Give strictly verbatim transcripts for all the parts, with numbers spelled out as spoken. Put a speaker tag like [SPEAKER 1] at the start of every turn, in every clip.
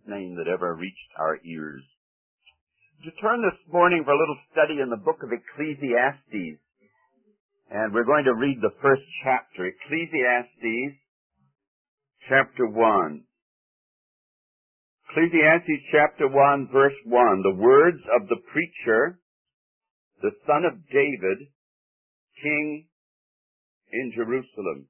[SPEAKER 1] name that ever reached our ears. To turn this morning for a little study in the book of Ecclesiastes, and we're going to read the first chapter, Ecclesiastes chapter one. Ecclesiastes chapter one, verse one, the words of the preacher, the son of David, king in Jerusalem.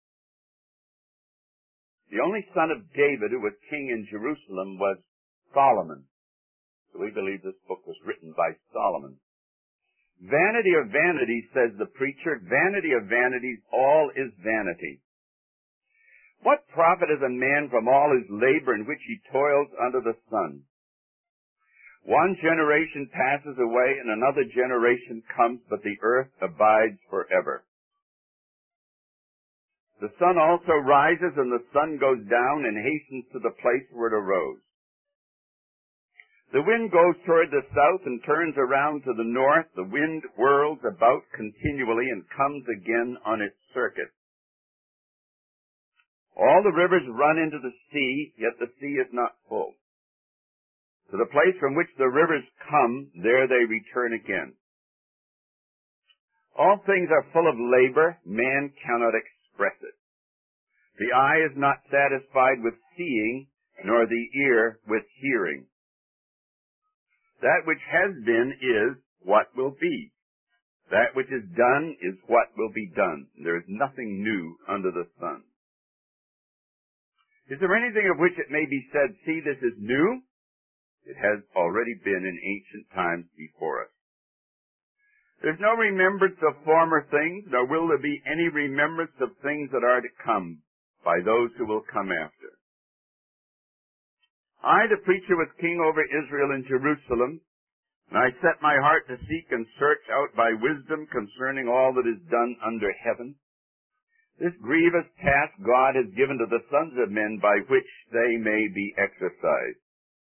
[SPEAKER 1] The only son of David who was king in Jerusalem was Solomon. So we believe this book was written by Solomon. Vanity of vanities, says the preacher, vanity of vanities, all is vanity. What profit is a man from all his labor in which he toils under the sun? One generation passes away and another generation comes, but the earth abides forever. The sun also rises and the sun goes down and hastens to the place where it arose. The wind goes toward the south and turns around to the north. The wind whirls about continually and comes again on its circuit. All the rivers run into the sea, yet the sea is not full. To the place from which the rivers come, there they return again. All things are full of labor, man cannot express it. The eye is not satisfied with seeing, nor the ear with hearing. That which has been is what will be. That which is done is what will be done. There is nothing new under the sun. Is there anything of which it may be said, see, this is new? It has already been in ancient times before us. There's no remembrance of former things, nor will there be any remembrance of things that are to come by those who will come after. I, the preacher, was king over Israel and Jerusalem, and I set my heart to seek and search out by wisdom concerning all that is done under heaven. This grievous task God has given to the sons of men by which they may be exercised.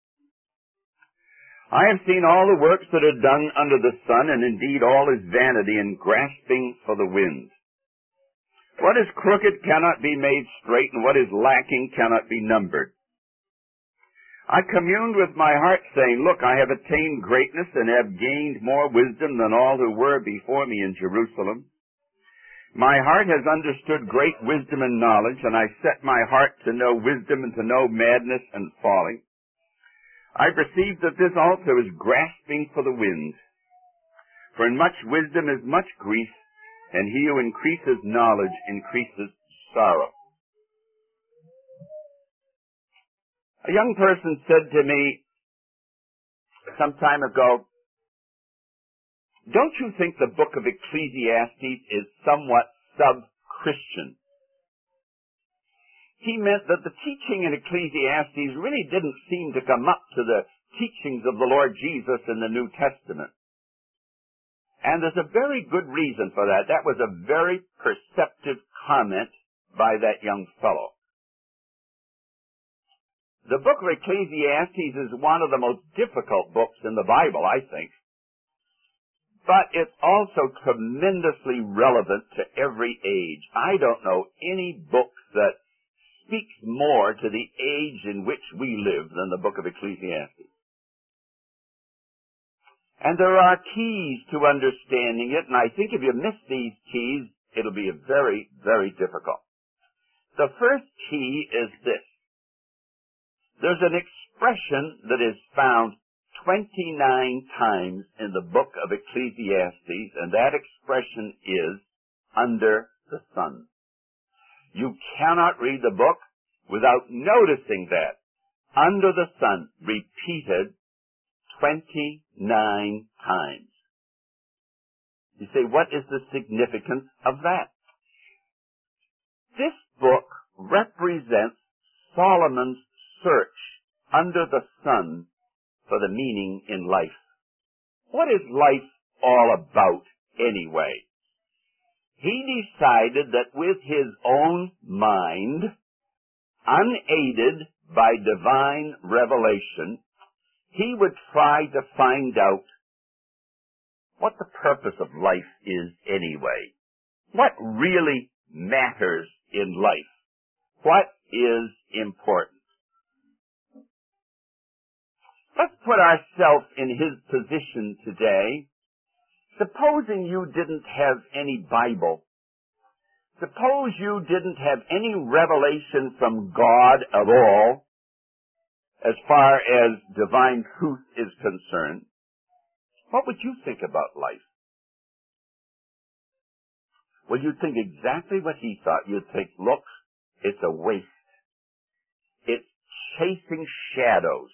[SPEAKER 1] I have seen all the works that are done under the sun, and indeed all is vanity and grasping for the wind. What is crooked cannot be made straight, and what is lacking cannot be numbered. I communed with my heart, saying, look, I have attained greatness and have gained more wisdom than all who were before me in Jerusalem. My heart has understood great wisdom and knowledge, and I set my heart to know wisdom and to know madness and folly. I perceive that this also is grasping for the wind. For in much wisdom is much grief, and he who increases knowledge increases sorrow. A young person said to me some time ago, don't you think the book of Ecclesiastes is somewhat sub-Christian? He meant that the teaching in Ecclesiastes really didn't seem to come up to the teachings of the Lord Jesus in the New Testament. And there's a very good reason for that. That was a very perceptive comment by that young fellow. The book of Ecclesiastes is one of the most difficult books in the Bible, I think. But it's also tremendously relevant to every age. I don't know any book that speaks more to the age in which we live than the book of Ecclesiastes. And there are keys to understanding it, and I think if you miss these keys, it'll be very, very difficult. The first key is this. There's an expression that is found twenty-nine times in the book of Ecclesiastes, and that expression is under the sun. You cannot read the book without noticing that. Under the sun, repeated twenty-nine times. You say, what is the significance of that? This book represents Solomon's search under the sun for the meaning in life. What is life all about anyway? He decided that with his own mind, unaided by divine revelation, he would try to find out what the purpose of life is anyway. What really matters in life? What is important? put ourselves in his position today, supposing you didn't have any Bible, suppose you didn't have any revelation from God at all, as far as divine truth is concerned, what would you think about life? Well, you'd think exactly what he thought. You'd think, look, it's a waste. It's chasing shadows.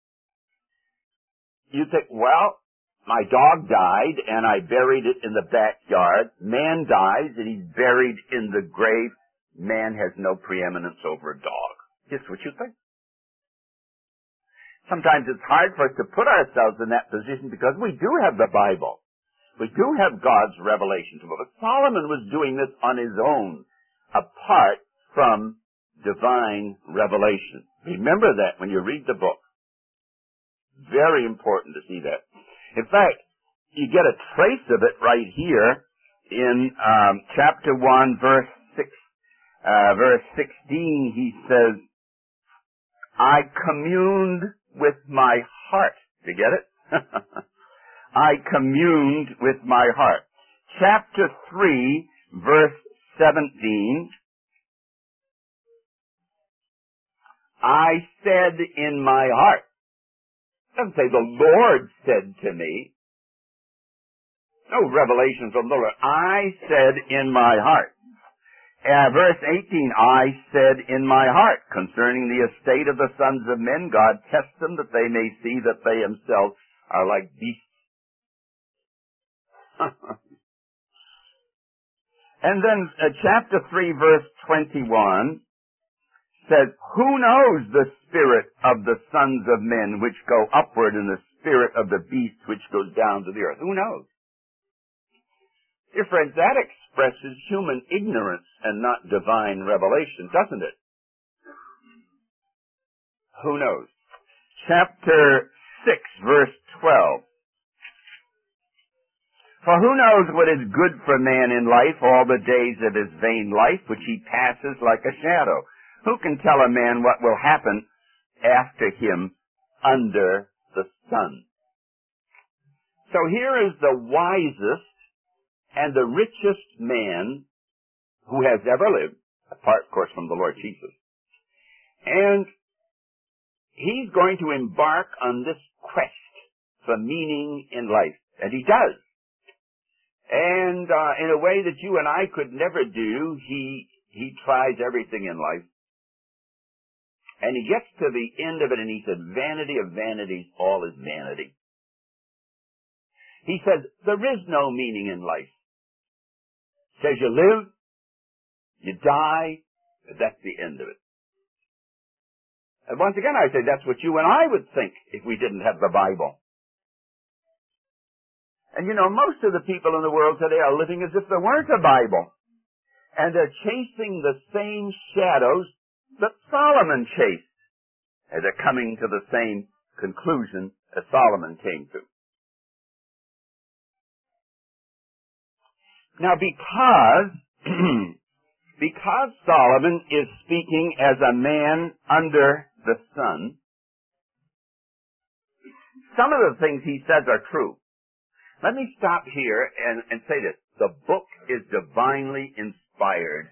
[SPEAKER 1] You'd think, well, my dog died and I buried it in the backyard. Man dies and he's buried in the grave. Man has no preeminence over a dog. That's what you think. Sometimes it's hard for us to put ourselves in that position because we do have the Bible. We do have God's revelation to us. But Solomon was doing this on his own, apart from divine revelation. Remember that when you read the book. Very important to see that. In fact, you get a trace of it right here in um, chapter one, verse six, uh, verse sixteen. He says, "I communed with my heart." Did you get it? I communed with my heart. Chapter three, verse seventeen. I said in my heart. It doesn't say the Lord said to me. No revelation from the Lord. I said in my heart. Uh, verse eighteen, I said in my heart, concerning the estate of the sons of men, God tests them that they may see that they themselves are like beasts. And then uh, chapter three, verse twenty-one says, who knows the spirit of the sons of men which go upward and the spirit of the beast which goes down to the earth? Who knows? Dear friends, that expresses human ignorance and not divine revelation, doesn't it? Who knows? Chapter six, verse twelve. For who knows what is good for man in life all the days of his vain life, which he passes like a shadow? Who can tell a man what will happen after him under the sun? So here is the wisest and the richest man who has ever lived, apart, of course, from the Lord Jesus. And he's going to embark on this quest for meaning in life. And he does. And uh, in a way that you and I could never do, he he tries everything in life. And he gets to the end of it and he said, vanity of vanities, all is vanity. He says, there is no meaning in life. He says, you live, you die, and that's the end of it. And once again, I say that's what you and I would think if we didn't have the Bible. And you know, most of the people in the world today are living as if there weren't a Bible. And they're chasing the same shadows that Solomon chased. And they're coming to the same conclusion as Solomon came to. Now, because, because Solomon is speaking as a man under the sun, some of the things he says are true. Let me stop here and, and say this. The book is divinely inspired.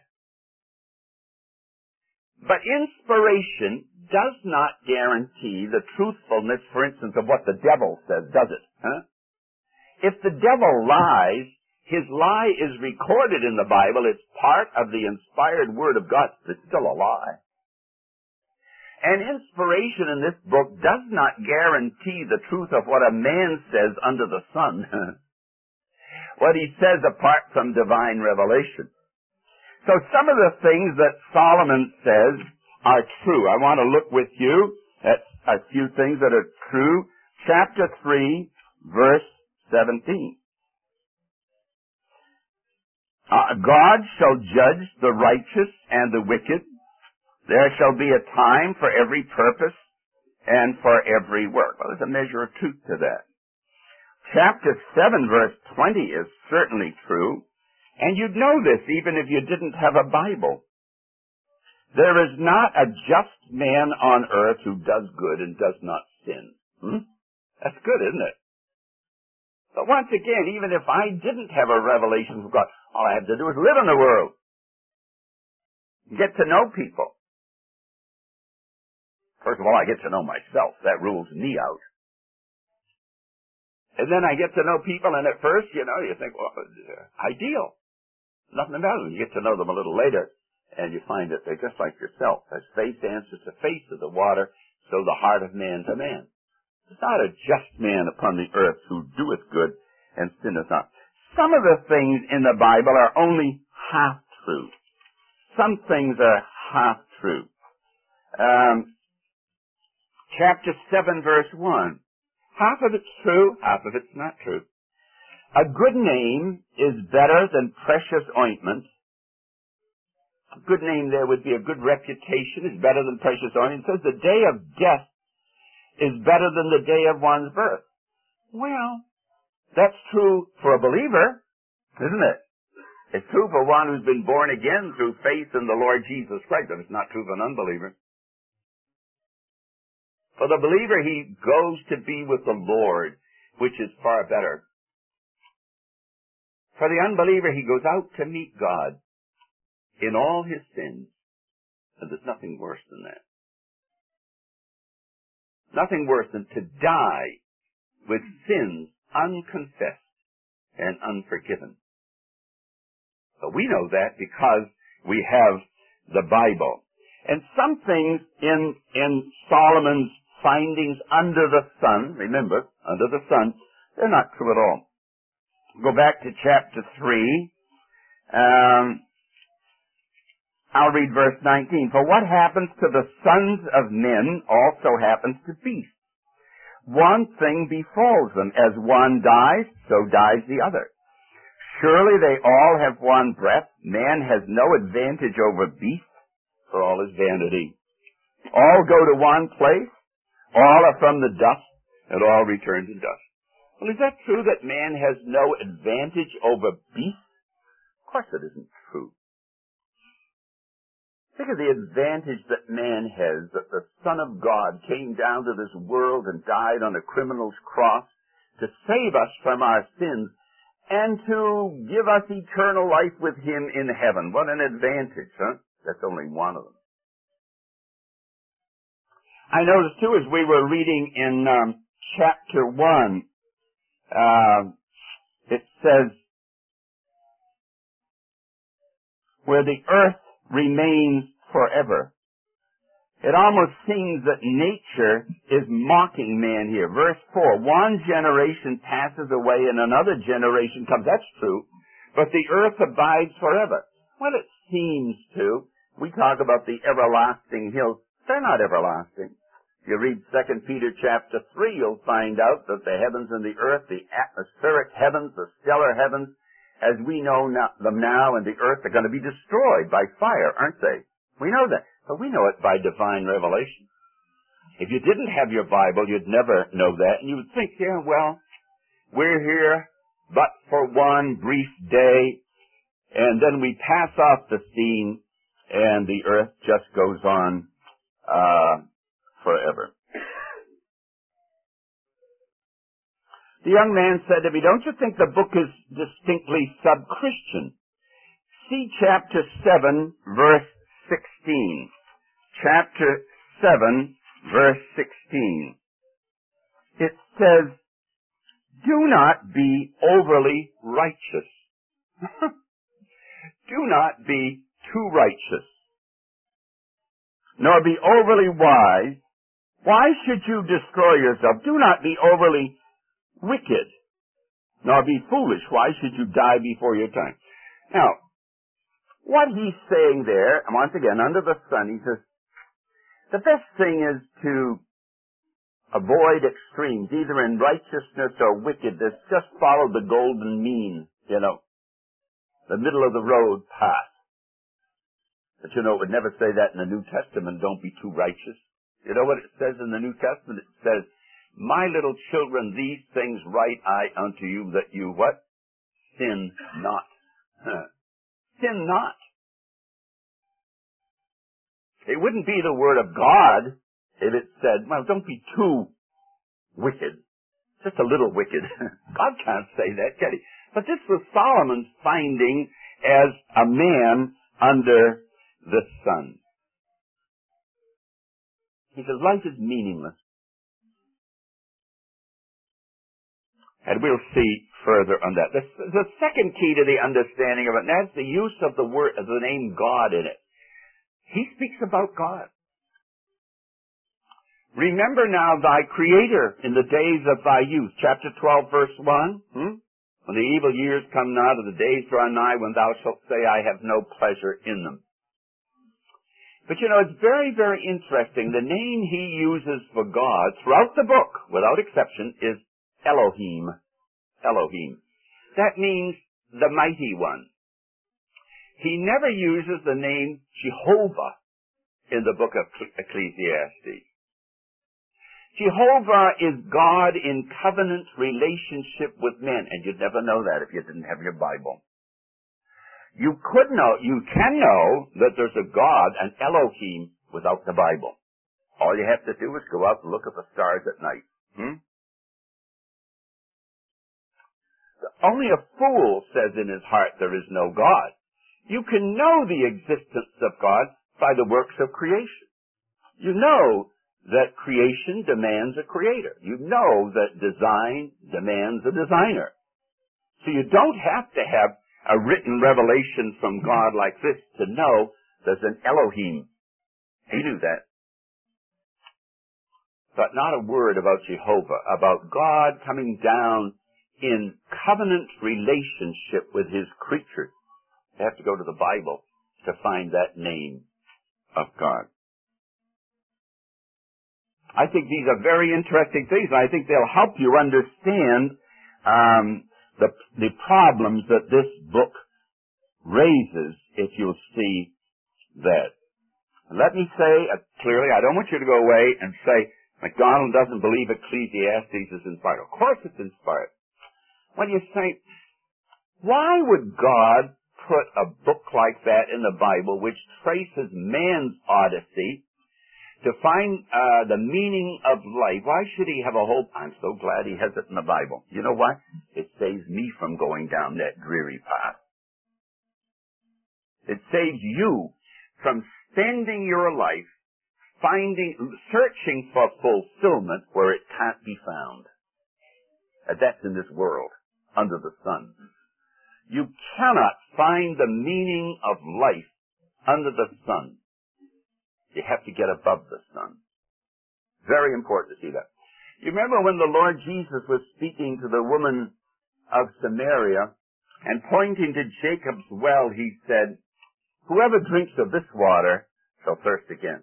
[SPEAKER 1] But inspiration does not guarantee the truthfulness, for instance, of what the devil says, does it? Huh? If the devil lies, his lie is recorded in the Bible. It's part of the inspired Word of God. It's still a lie. And inspiration in this book does not guarantee the truth of what a man says under the sun. What he says apart from divine revelation. So some of the things that Solomon says are true. I want to look with you at a few things that are true. Chapter three, verse seventeen. Uh, God shall judge the righteous and the wicked. There shall be a time for every purpose and for every work. Well, there's a measure of truth to that. Chapter seven, verse twenty is certainly true. And you'd know this even if you didn't have a Bible. There is not a just man on earth who does good and does not sin. Hmm? That's good, isn't it? But once again, even if I didn't have a revelation from God, all I have to do is live in the world. Get to know people. First of all, I get to know myself. That rules me out. And then I get to know people, and at first, you know, you think, well, ideal. Nothing about them. You get to know them a little later, and you find that they're just like yourself. As faith answers the face of the water, so the heart of man to man. There's not a just man upon the earth who doeth good and sinneth not. Some of the things in the Bible are only half true. Some things are half true. Um, chapter seven, verse one. Half of it's true, half of it's not true. A good name is better than precious ointment. A good name there would be a good reputation is better than precious ointment. It says the day of death is better than the day of one's birth. Well, that's true for a believer, isn't it? It's true for one who's been born again through faith in the Lord Jesus Christ, but it's not true for an unbeliever. For the believer, he goes to be with the Lord, which is far better. For the unbeliever, he goes out to meet God in all his sins, and there's nothing worse than that. Nothing worse than to die with sins unconfessed and unforgiven. But we know that because we have the Bible. And some things in, in Solomon's findings under the sun, remember, under the sun, they're not true at all. Go back to chapter three. Um, I'll read verse nineteen. For what happens to the sons of men also happens to beasts. One thing befalls them. As one dies, so dies the other. Surely they all have one breath. Man has no advantage over beasts, for all is vanity. All go to one place. All are from the dust, and all return to dust. Well, is that true that man has no advantage over beasts? Of course it isn't true. Think of the advantage that man has, that the Son of God came down to this world and died on a criminal's cross to save us from our sins and to give us eternal life with him in heaven. What an advantage, huh? That's only one of them. I noticed, too, as we were reading in um, chapter one, uh, it says, where the earth remains forever. It almost seems that nature is mocking man here. Verse four, one generation passes away and another generation comes. That's true. But the earth abides forever. Well, it seems to. We talk about the everlasting hills. They're not everlasting. If you read Second Peter chapter three, you'll find out that the heavens and the earth, the atmospheric heavens, the stellar heavens, as we know now, them now and the earth are going to be destroyed by fire, aren't they? We know that. But we know it by divine revelation. If you didn't have your Bible, you'd never know that. And you would think, yeah, well, we're here but for one brief day, and then we pass off the scene, and the earth just goes on uh, forever. The young man said to me, don't you think the book is distinctly sub-Christian? See chapter seven, verse sixteen. Chapter seven, verse sixteen. It says, do not be overly righteous. Do not be too righteous, nor be overly wise. Why should you destroy yourself? Do not be overly wicked, nor be foolish. Why should you die before your time? Now, what he's saying there, and once again, under the sun, he says, the best thing is to avoid extremes, either in righteousness or wickedness. Just follow the golden mean, you know, the middle of the road path. But you know, it would never say that in the New Testament, don't be too righteous. You know what it says in the New Testament? It says, my little children, these things write I unto you, that you what? Sin not. Huh. Sin not. It wouldn't be the word of God if it said, well, don't be too wicked. just a little wicked. God can't say that, can he? But this was Solomon's finding as a man under the sun. He says, life is meaningless. And we'll see further on that. The, the second key to the understanding of it, and that's the use of the word, of the name God in it. He speaks about God. Remember now thy Creator in the days of thy youth. Chapter twelve, verse one. Hmm? When the evil years come not, or the days draw nigh, when thou shalt say, I have no pleasure in them. But you know, it's very, very interesting. The name he uses for God throughout the book, without exception, is Elohim. Elohim. That means the mighty one. He never uses the name Jehovah in the book of Ecclesiastes. Jehovah is God in covenant relationship with men, and you'd never know that if you didn't have your Bible. You could know, you can know that there's a God, an Elohim, without the Bible. All you have to do is go out and look at the stars at night. Hmm? Only a fool says in his heart there is no God. You can know the existence of God by the works of creation. You know that creation demands a creator. You know that design demands a designer. So you don't have to have a written revelation from God like this to know there's an Elohim. He knew that. But not a word about Jehovah, about God coming down in covenant relationship with his creatures. You have to go to the Bible to find that name of God. I think these are very interesting things, and I think they'll help you understand um, the, the problems that this book raises if you'll see that. Let me say uh, clearly, I don't want you to go away and say, MacDonald doesn't believe Ecclesiastes is inspired. Of course it's inspired. When you say, why would God put a book like that in the Bible which traces man's odyssey to find uh, the meaning of life? Why should he have a whole... I'm so glad he has it in the Bible. You know why? It saves me from going down that dreary path. It saves you from spending your life finding, searching for fulfillment where it can't be found. And that's in this world, under the sun. You cannot find the meaning of life under the sun. You have to get above the sun. Very important to see that. You remember when the Lord Jesus was speaking to the woman of Samaria and pointing to Jacob's well, he said, whoever drinks of this water shall thirst again.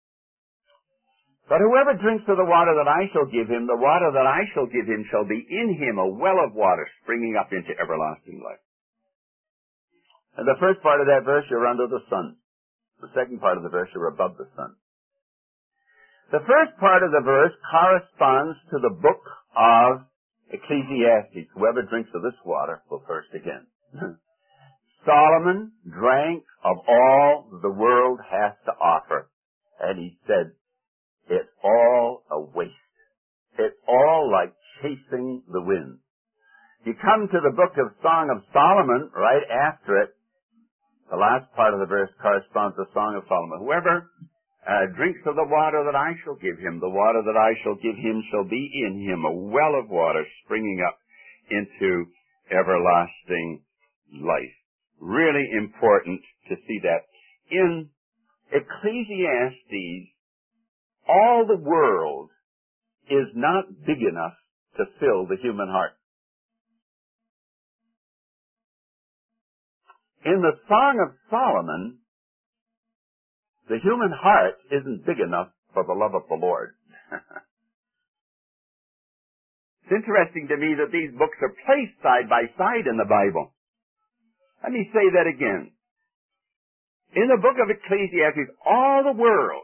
[SPEAKER 1] But whoever drinks of the water that I shall give him, the water that I shall give him shall be in him a well of water springing up into everlasting life. And the first part of that verse, you're under the sun. The second part of the verse, you're above the sun. The first part of the verse corresponds to the book of Ecclesiastes. Whoever drinks of this water will thirst again. Solomon drank of all the world has to offer. And he said, it's all a waste. It's all like chasing the wind. You come to the book of Song of Solomon, right after it, the last part of the verse corresponds to Song of Solomon. Whoever uh, drinks of the water that I shall give him, the water that I shall give him shall be in him a well of water springing up into everlasting life. Really important to see that. In Ecclesiastes, all the world is not big enough to fill the human heart. In the Song of Solomon, the human heart isn't big enough for the love of the Lord. It's interesting to me that these books are placed side by side in the Bible. Let me say that again. In the book of Ecclesiastes, all the world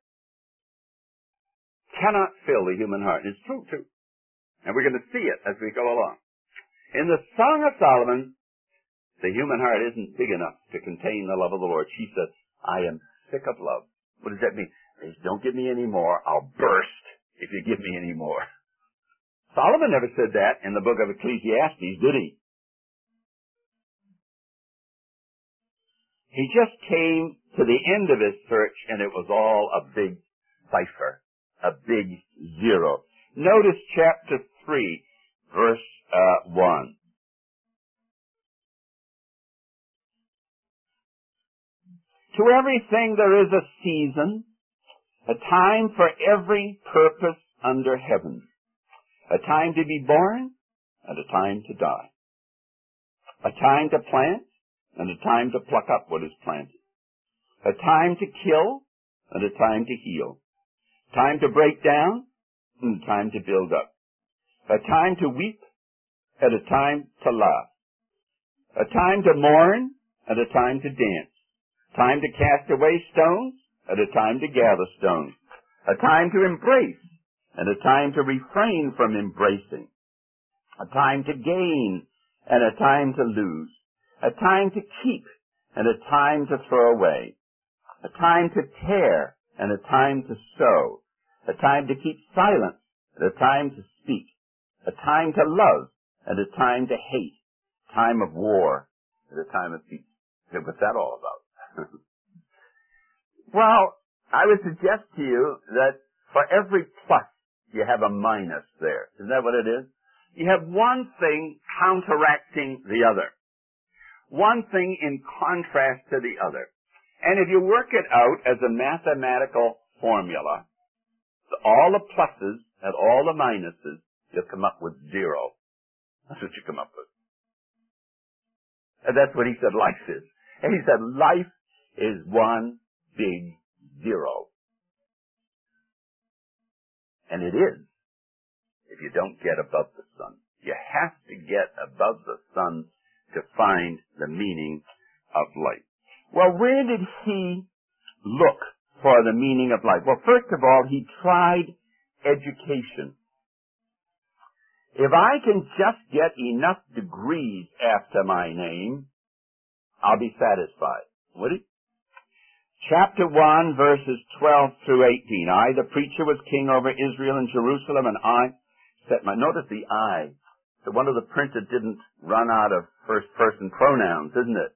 [SPEAKER 1] cannot fill the human heart. It's true, too. And we're going to see it as we go along. In the Song of Solomon, the human heart isn't big enough to contain the love of the Lord. She said, I am sick of love. What does that mean? It means, don't give me any more. I'll burst if you give me any more. Solomon never said that in the book of Ecclesiastes, did he? He just came to the end of his search and it was all a big cipher, a big zero. Notice chapter three, verse uh, one. To everything there is a season, a time for every purpose under heaven, a time to be born and a time to die, a time to plant and a time to pluck up what is planted, a time to kill and a time to heal, time to break down and a time to build up, a time to weep and a time to laugh, a time to mourn and a time to dance, time to cast away stones and a time to gather stones, a time to embrace and a time to refrain from embracing, a time to gain and a time to lose, a time to keep and a time to throw away, a time to tear and a time to sow, a time to keep silent and a time to speak, a time to love and a time to hate, time of war and a time of peace. What's that all about? Well, I would suggest to you that for every plus, you have a minus there. Isn't that what it is? You have one thing counteracting the other. One thing in contrast to the other. And if you work it out as a mathematical formula, all the pluses and all the minuses, you'll come up with zero. That's what you come up with. And that's what he said life is. And he said life is one big zero. And it is, if you don't get above the sun. You have to get above the sun to find the meaning of life. Well, where did he look for the meaning of life? Well, first of all, he tried education. If I can just get enough degrees after my name, I'll be satisfied. Would he? Chapter one, verses twelve through eighteen. I, the preacher, was king over Israel and Jerusalem, and I set my... Notice the I. So one of the printed didn't run out of first-person pronouns, isn't it?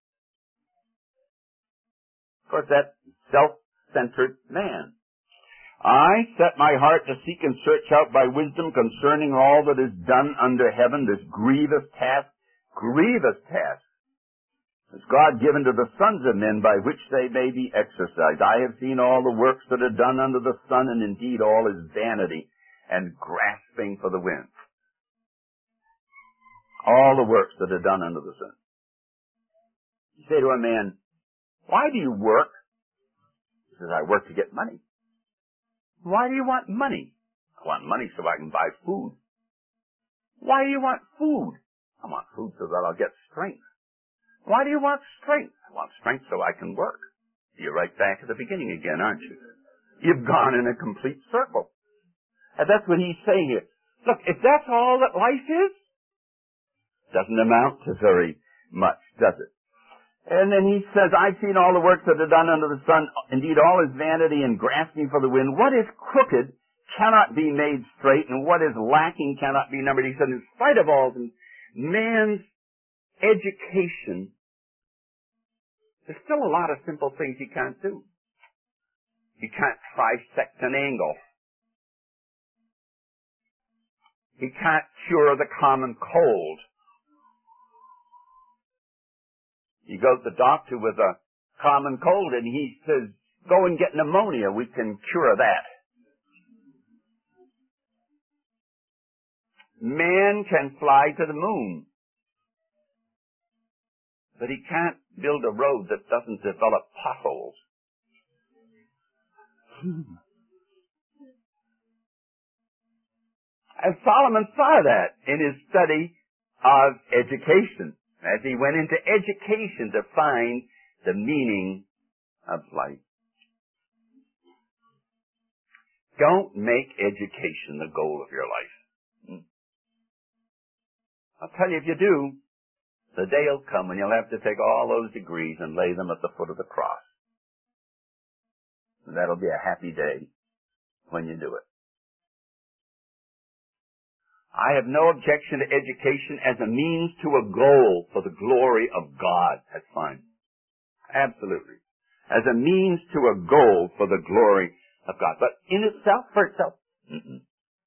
[SPEAKER 1] Of course, that's self-centered man. I set my heart to seek and search out by wisdom concerning all that is done under heaven, this grievous task, grievous task, is God given to the sons of men by which they may be exercised. I have seen all the works that are done under the sun, and indeed all is vanity and grasping for the wind. All the works that are done under the sun. You say to a man, why do you work? He says, I work to get money. Why do you want money? I want money so I can buy food. Why do you want food? I want food so that I'll get strength. Why do you want strength? I want strength so I can work. You're right back at the beginning again, aren't you? You've gone in a complete circle. And that's what he's saying here. Look, if that's all that life is, doesn't amount to very much, does it? And then he says, I've seen all the works that are done under the sun. Indeed, all is vanity and grasping for the wind. What is crooked cannot be made straight, and what is lacking cannot be numbered. He said, in spite of all, man's education, there's still a lot of simple things he can't do. He can't trisect an angle. He can't cure the common cold. You go to the doctor with a common cold and he says, go and get pneumonia, we can cure that. Man can fly to the moon, but he can't build a road that doesn't develop potholes. And Solomon saw that in his study of education, as he went into education to find the meaning of life. Don't make education the goal of your life. I'll tell you, if you do, the day will come when you'll have to take all those degrees and lay them at the foot of the cross. And that'll be a happy day when you do it. I have no objection to education as a means to a goal for the glory of God. That's fine. Absolutely. As a means to a goal for the glory of God. But in itself, for itself, mm-mm.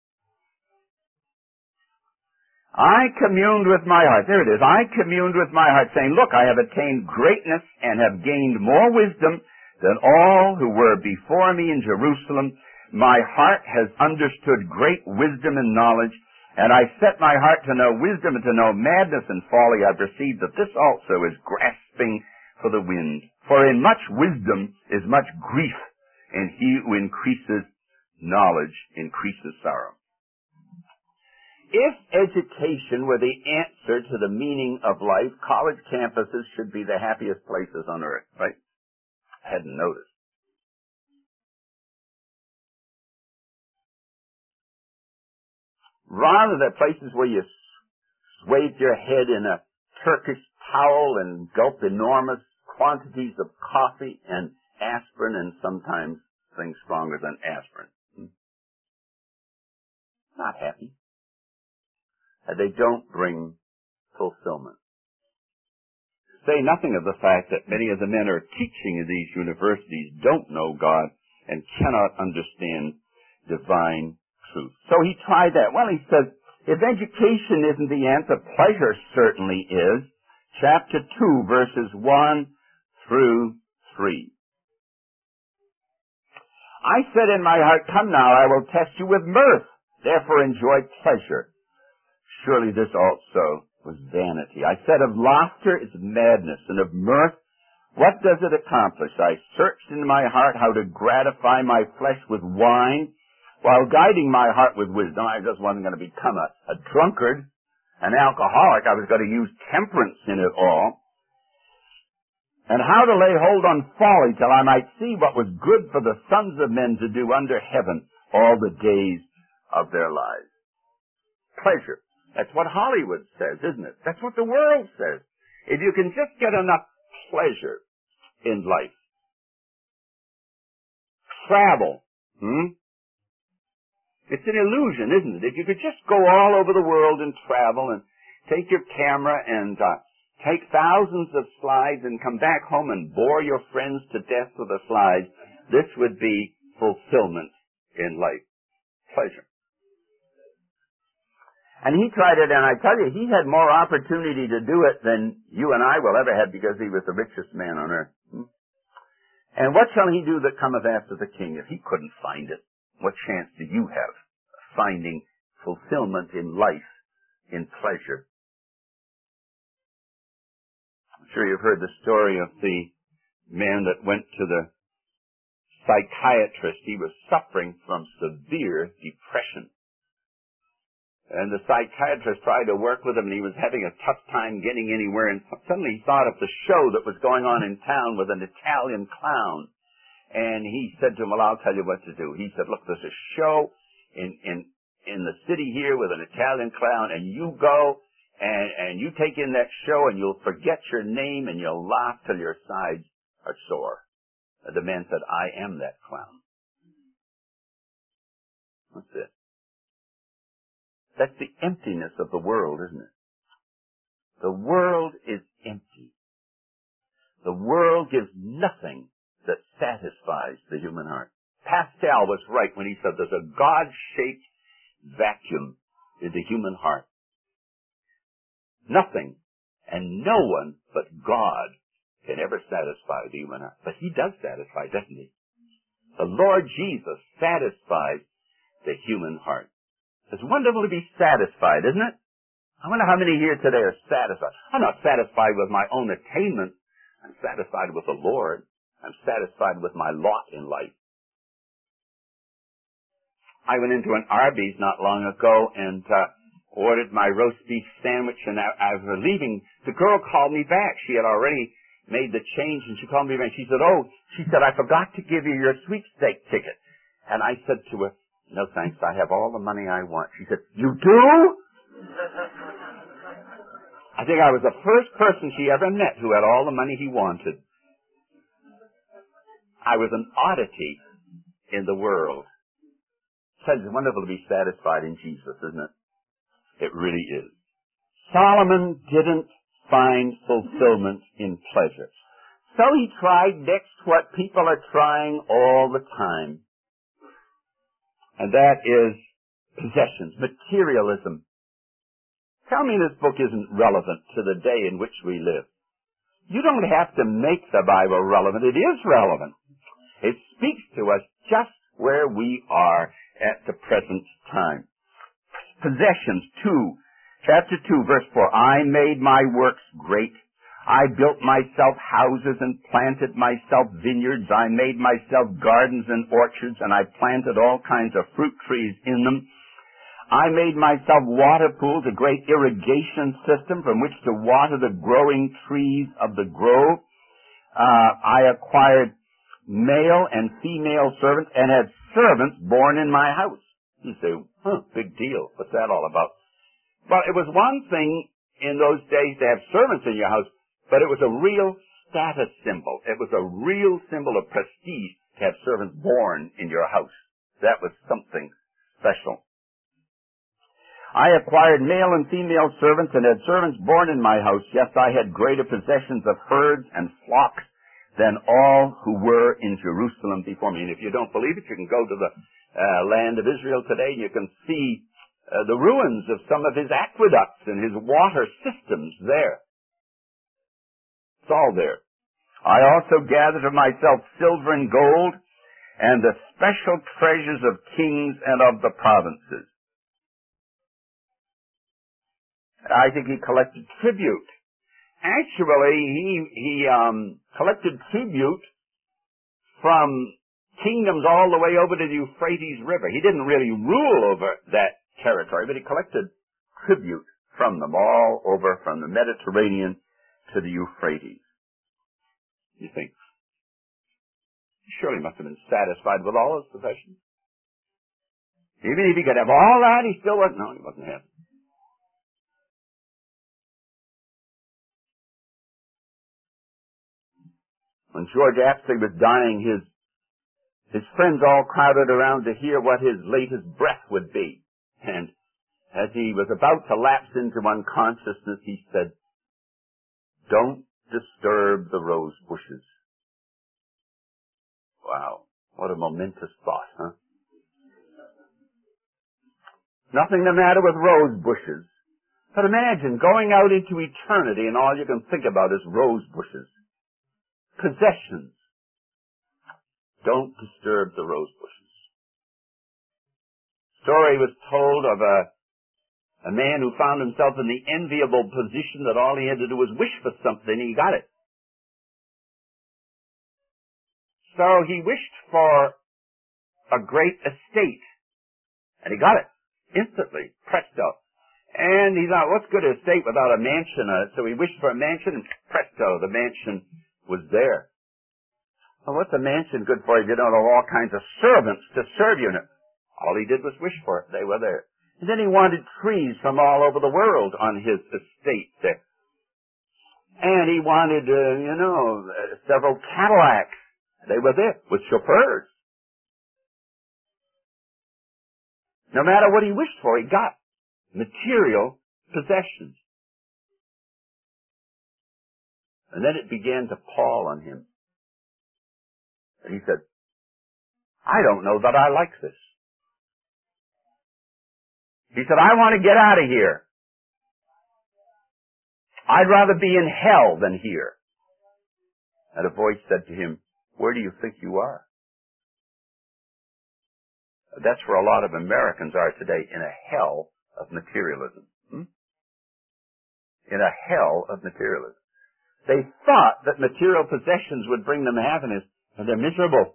[SPEAKER 1] I communed with my heart. There it is. I communed with my heart, saying, look, I have attained greatness and have gained more wisdom than all who were before me in Jerusalem. My heart has understood great wisdom and knowledge, and I set my heart to know wisdom and to know madness and folly. I perceive that this also is grasping for the wind. For in much wisdom is much grief, and he who increases knowledge increases sorrow. If education were the answer to the meaning of life, college campuses should be the happiest places on earth, right? I hadn't noticed. Rather than places where you swathe your head in a Turkish towel and gulp enormous quantities of coffee and aspirin, and sometimes things stronger than aspirin. Hmm. Not happy. And they don't bring fulfillment. Say nothing of the fact that many of the men who are teaching in these universities don't know God and cannot understand divine truth. So he tried that. Well, he said, if education isn't the answer, pleasure certainly is. Chapter two, verses one through three. I said in my heart, come now, I will test you with mirth. Therefore enjoy pleasure. Surely this also was vanity. I said of laughter it's madness, and of mirth, what does it accomplish? I searched in my heart how to gratify my flesh with wine, while guiding my heart with wisdom. I just wasn't going to become a, a drunkard, an alcoholic. I was going to use temperance in it all. And how to lay hold on folly till I might see what was good for the sons of men to do under heaven all the days of their lives. Pleasure. That's what Hollywood says, isn't it? That's what the world says. If you can just get enough pleasure in life. Travel. Hmm? It's an illusion, isn't it? If you could just go all over the world and travel and take your camera and uh, take thousands of slides and come back home and bore your friends to death with the slides, this would be fulfillment in life. Pleasure. And he tried it, and I tell you, he had more opportunity to do it than you and I will ever have, because he was the richest man on earth. Hmm? And what shall he do that cometh after the king? If he couldn't find it, what chance do you have of finding fulfillment in life, in pleasure? I'm sure you've heard the story of the man that went to the psychiatrist. He was suffering from severe depression. And the psychiatrist tried to work with him, and he was having a tough time getting anywhere. And suddenly he thought of the show that was going on in town with an Italian clown. And he said to him, well, I'll tell you what to do. He said, look, there's a show in, in, in the city here with an Italian clown, and you go and, and you take in that show, and you'll forget your name, and you'll laugh till your sides are sore. And the man said, I am that clown. That's it. That's the emptiness of the world, isn't it? The world is empty. The world gives nothing that satisfies the human heart. Pascal was right when he said there's a God-shaped vacuum in the human heart. Nothing and no one but God can ever satisfy the human heart. But he does satisfy, doesn't he? The Lord Jesus satisfies the human heart. It's wonderful to be satisfied, isn't it? I wonder how many here today are satisfied. I'm not satisfied with my own attainment. I'm satisfied with the Lord. I'm satisfied with my lot in life. I went into an Arby's not long ago and uh, ordered my roast beef sandwich, and I, I was leaving. The girl called me back. She had already made the change, and she called me back. She said, oh, she said, I forgot to give you your sweepstake ticket. And I said to her, no, thanks. I have all the money I want. She said, you do? I think I was the first person she ever met who had all the money he wanted. I was an oddity in the world. It's wonderful to be satisfied in Jesus, isn't it? It really is. Solomon didn't find fulfillment in pleasure. So he tried next what people are trying all the time. And that is possessions, materialism. Tell me this book isn't relevant to the day in which we live. You don't have to make the Bible relevant. It is relevant. It speaks to us just where we are at the present time. Possessions, two, chapter two, verse four. I made my works great. I built myself houses and planted myself vineyards. I made myself gardens and orchards, and I planted all kinds of fruit trees in them. I made myself water pools, a great irrigation system from which to water the growing trees of the grove. Uh, I acquired male and female servants and had servants born in my house. You say, huh, big deal. What's that all about? Well, it was one thing in those days to have servants in your house, but it was a real status symbol. It was a real symbol of prestige to have servants born in your house. That was something special. I acquired male and female servants and had servants born in my house. Yes, I had greater possessions of herds and flocks than all who were in Jerusalem before me. And if you don't believe it, you can go to the uh, land of Israel today and you can see uh, the ruins of some of his aqueducts and his water systems there. It's all there. I also gathered to myself silver and gold and the special treasures of kings and of the provinces. I think he collected tribute. Actually, he, he um, collected tribute from kingdoms all the way over to the Euphrates River. He didn't really rule over that territory, but he collected tribute from them all over from the Mediterranean to the Euphrates. You think, he surely must have been satisfied with all his possessions. Even if he could have all that, he still wasn't. No, he wasn't happy. When George Apsley was dying, his his friends all crowded around to hear what his latest breath would be. And as he was about to lapse into unconsciousness, he said, "Don't disturb the rose bushes." Wow, what a momentous thought, huh? Nothing the matter with rose bushes. But imagine going out into eternity and all you can think about is rose bushes. Possessions. Don't disturb the rose bushes. Story was told of a, a man who found himself in the enviable position that all he had to do was wish for something and he got it. So he wished for a great estate and he got it instantly, presto. And he thought, what's good an estate without a mansion on it? So he wished for a mansion and presto, the mansion was there. Well, what's a mansion good for if you don't have all kinds of servants to serve you in it? All he did was wish for it. They were there. And then he wanted trees from all over the world on his estate there. And he wanted, uh, you know, uh, several Cadillacs. They were there with chauffeurs. No matter what he wished for, he got material possessions. And then it began to pall on him. And he said, I don't know that I like this. He said, I want to get out of here. I'd rather be in hell than here. And a voice said to him, where do you think you are? That's where a lot of Americans are today, in a hell of materialism. Hmm? In a hell of materialism. They thought that material possessions would bring them happiness, and they're miserable.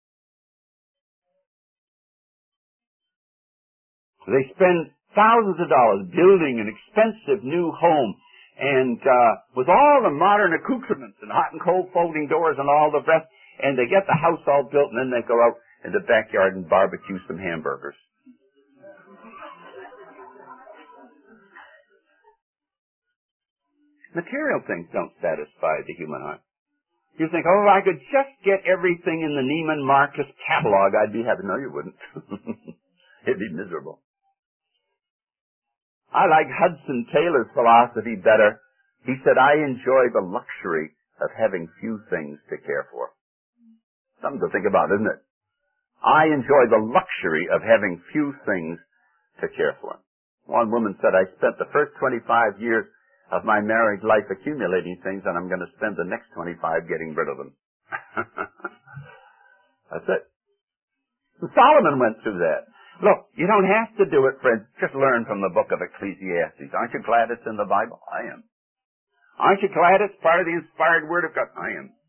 [SPEAKER 1] They spend thousands of dollars building an expensive new home, and uh, with all the modern accoutrements and hot and cold folding doors and all the rest, and they get the house all built, and then they go out in the backyard and barbecue some hamburgers. Material things don't satisfy the human heart. You think, oh, if I could just get everything in the Neiman Marcus catalog, I'd be happy. No, you wouldn't. It'd be miserable. I like Hudson Taylor's philosophy better. He said, I enjoy the luxury of having few things to care for. Something to think about, isn't it? I enjoy the luxury of having few things to care for. One woman said, I spent the first twenty-five years of my married life accumulating things, and I'm going to spend the next twenty-five getting rid of them. That's it. Solomon went through that. Look, you don't have to do it, friends. Just learn from the book of Ecclesiastes. Aren't you glad it's in the Bible? I am. Aren't you glad it's part of the inspired Word of God? I am.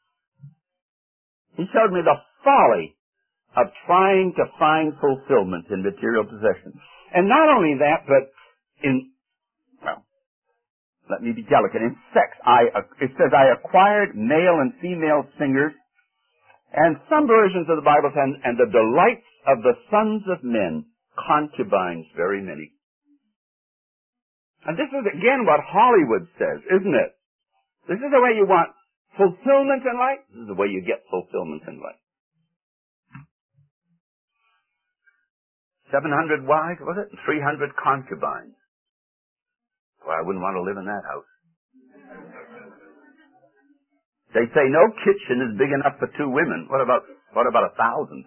[SPEAKER 1] He showed me the folly of trying to find fulfillment in material possessions. And not only that, but in, well, let me be delicate, in sex. I, it says, I acquired male and female singers, and some versions of the Bible say, and the delights of the sons of men, concubines very many. And this is again what Hollywood says, isn't it? This is the way you want fulfillment in life. This is the way you get fulfillment in life. seven hundred wives, was it? three hundred concubines. Well, I wouldn't want to live in that house. They say no kitchen is big enough for two women. What about, what about a thousand?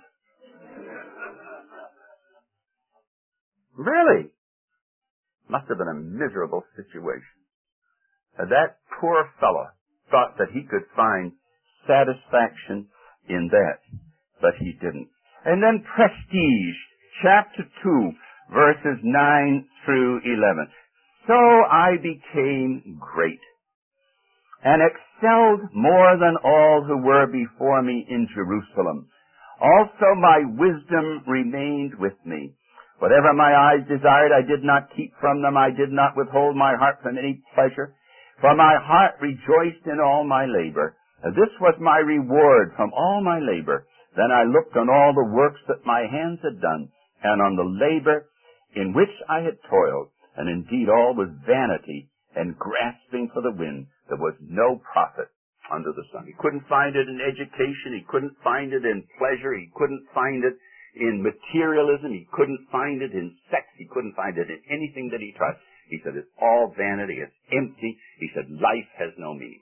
[SPEAKER 1] Really? Must have been a miserable situation. And that poor fellow thought that he could find satisfaction in that, but he didn't. And then prestige, chapter two, verses nine through eleven. So I became great, and excelled more than all who were before me in Jerusalem. Also my wisdom remained with me. Whatever my eyes desired, I did not keep from them. I did not withhold my heart from any pleasure. For my heart rejoiced in all my labor. And this was my reward from all my labor. Then I looked on all the works that my hands had done, and on the labor in which I had toiled. And indeed all was vanity and grasping for the wind. There was no profit under the sun. He couldn't find it in education. He couldn't find it in pleasure. He couldn't find it in materialism. He couldn't find it in sex. He couldn't find it in anything that he tried. He said, it's all vanity. It's empty. He said, life has no meaning.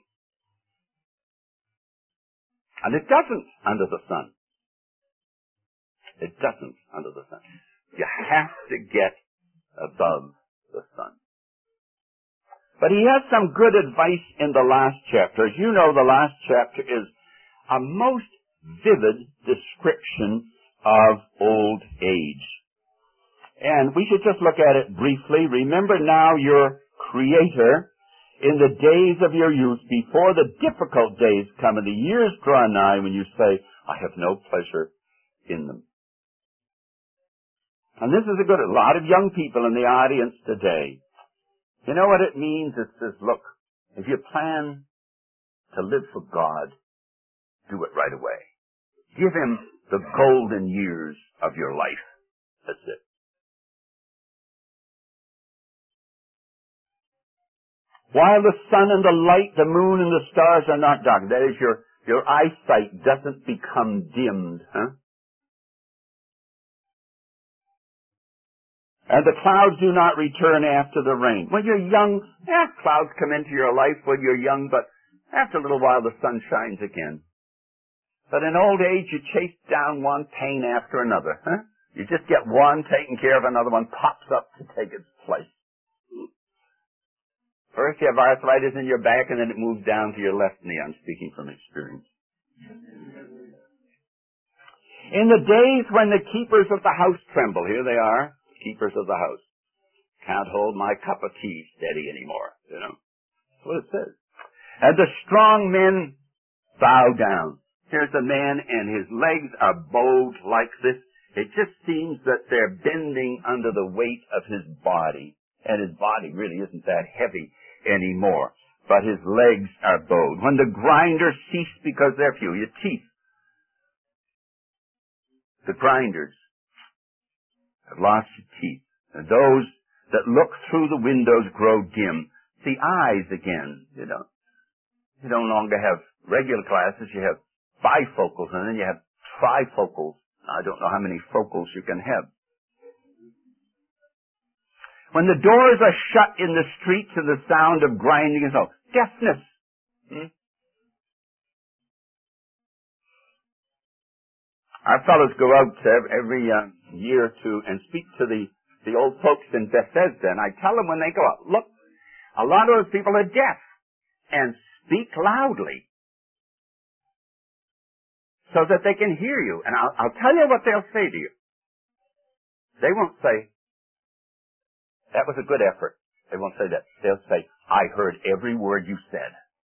[SPEAKER 1] And it doesn't under the sun. It doesn't under the sun. You have to get above the sun. But he has some good advice in the last chapter. As you know, the last chapter is a most vivid description of old age. And we should just look at it briefly. Remember now your Creator in the days of your youth, before the difficult days come and the years draw nigh, when you say, I have no pleasure in them. And this is a good, a lot of young people in the audience today. You know what it means? It says, look, if you plan to live for God, do it right away. Give Him the golden years of your life. That's it. While the sun and the light, the moon and the stars are not dark, that is, your, your eyesight doesn't become dimmed, huh? And the clouds do not return after the rain. When you're young, yeah, clouds come into your life when you're young, but after a little while the sun shines again. But in old age, you chase down one pain after another, huh? You just get one taken care of, another one pops up to take its place. First you have arthritis in your back, and then it moves down to your left knee. I'm speaking from experience. In the days when the keepers of the house tremble, here they are, keepers of the house. Can't hold my cup of tea steady anymore, you know. That's what it says. And the strong men bow down. Here's a man, and his legs are bowed like this. It just seems that they're bending under the weight of his body. And his body really isn't that heavy anymore. But his legs are bowed. When the grinders cease because they're few, your teeth. The grinders have lost your teeth. And those that look through the windows grow dim. The eyes again, you know. You no longer have regular glasses, you have bifocals, and then you have trifocals. I don't know how many focals you can have. When the doors are shut in the streets and the sound of grinding and so, deafness. Hmm? Our fellows go out every uh, year or two and speak to the, the old folks in Bethesda, and I tell them when they go out, look, a lot of those people are deaf and speak loudly so that they can hear you. And I'll, I'll tell you what they'll say to you. They won't say, that was a good effort. They won't say that. They'll say, I heard every word you said.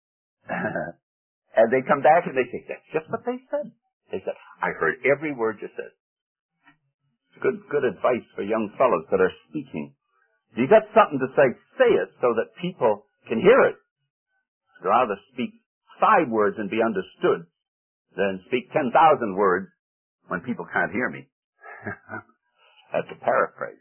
[SPEAKER 1] And they come back and they say, that's just what they said. They said, I heard every word you said. It's good, good advice for young fellows that are speaking. If you got something to say, say it so that people can hear it. I'd rather speak five words and be understood than speak ten thousand words when people can't hear me. That's a paraphrase.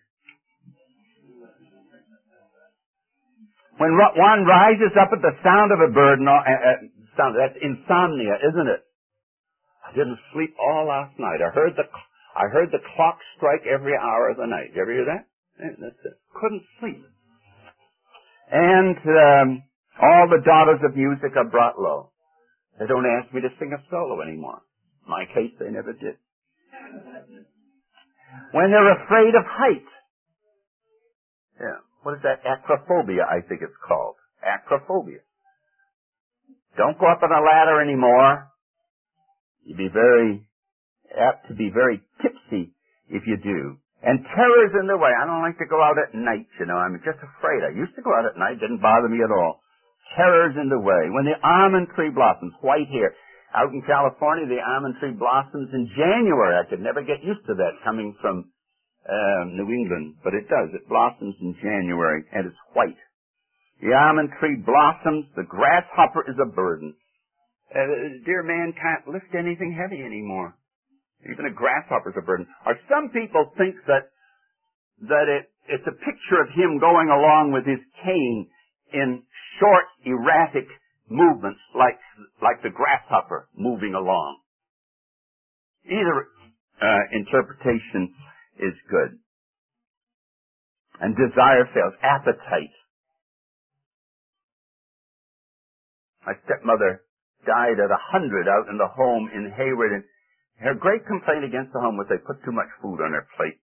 [SPEAKER 1] When one rises up at the sound of a bird, uh, uh, sound, that's insomnia, isn't it? I didn't sleep all last night. I heard the I heard the clock strike every hour of the night. Did you ever hear that? Yeah, that's it. Couldn't sleep. And um, all the daughters of music are brought low. They don't ask me to sing a solo anymore. In my case, they never did. When they're afraid of height. Yeah. What is that? Acrophobia, I think it's called. Acrophobia. Don't go up on a ladder anymore. You'd be very apt to be very tipsy if you do. And terror's in the way. I don't like to go out at night, you know. I'm just afraid. I used to go out at night. Didn't bother me at all. Terror's in the way. When the almond tree blossoms, white hair. Out in California, the almond tree blossoms in January. I could never get used to that coming from um, New England. But it does. It blossoms in January, and it's white. The almond tree blossoms. The grasshopper is a burden. Uh, dear man can't lift anything heavy anymore. Even a grasshopper's a burden. Or some people think that that it it's a picture of him going along with his cane in short, erratic movements, like like the grasshopper moving along. Either uh, interpretation is good. And desire fails. Appetite. My stepmother died at a hundred out in the home in Hayward, and her great complaint against the home was they put too much food on her plate.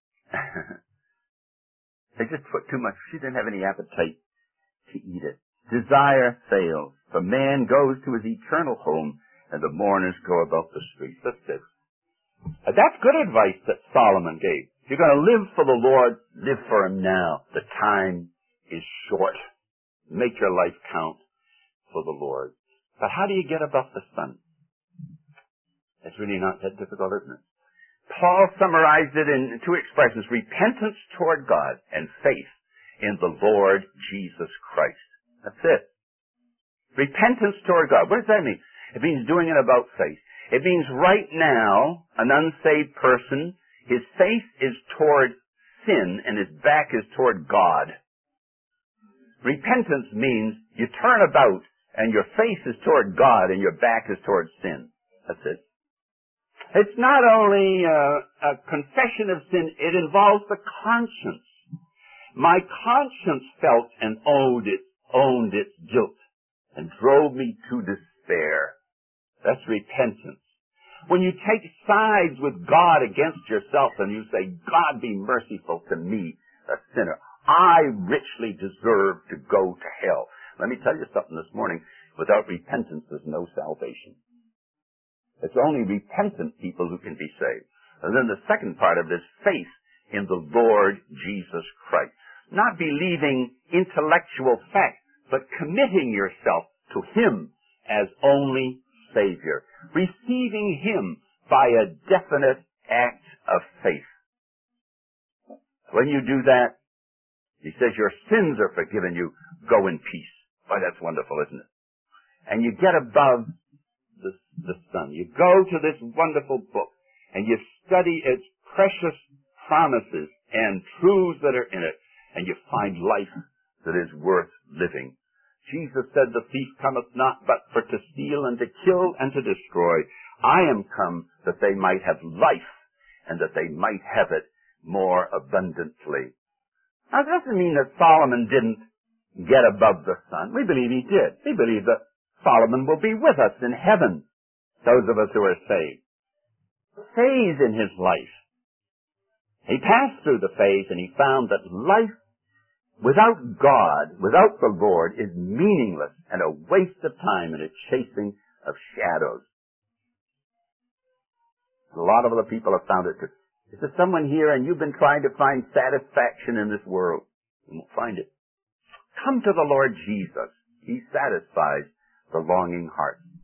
[SPEAKER 1] They just put too much. She didn't have any appetite to eat it. Desire fails. The man goes to his eternal home, and the mourners go about the streets. That's it. Uh, that's good advice that Solomon gave. If you're going to live for the Lord, live for Him now. The time is short. Make your life count for the Lord. But how do you get above the sun? It's really not that difficult, isn't it? Paul summarized it in two expressions: repentance toward God and faith in the Lord Jesus Christ. That's it. Repentance toward God. What does that mean? It means doing it about faith. It means right now, an unsaved person, his face is toward sin and his back is toward God. Repentance means you turn about and your face is toward God and your back is toward sin. That's it. It's not only uh, a confession of sin, it involves the conscience. My conscience felt and owned it, owned its guilt and drove me to despair. That's repentance. When you take sides with God against yourself and you say, God be merciful to me, a sinner. I richly deserve to go to hell. Let me tell you something this morning. Without repentance, there's no salvation. It's only repentant people who can be saved. And then the second part of this, faith in the Lord Jesus Christ. Not believing intellectual facts, but committing yourself to Him as only Savior. Receiving Him by a definite act of faith. When you do that, He says your sins are forgiven you. Go in peace. Why, that's wonderful, isn't it? And you get above the, the sun. You go to this wonderful book and you study its precious promises and truths that are in it, and you find life that is worth living. Jesus said, the thief cometh not but for to steal and to kill and to destroy. I am come that they might have life and that they might have it more abundantly. Now, this doesn't mean that Solomon didn't get above the sun. We believe he did. We believe that Solomon will be with us in heaven, those of us who are saved. Phase in his life. He passed through the phase and he found that life without God, without the Lord, is meaningless and a waste of time and a chasing of shadows. A lot of other people have found it too. Is there someone here and you've been trying to find satisfaction in this world? You won't find it. Come to the Lord Jesus. He satisfies the longing heart.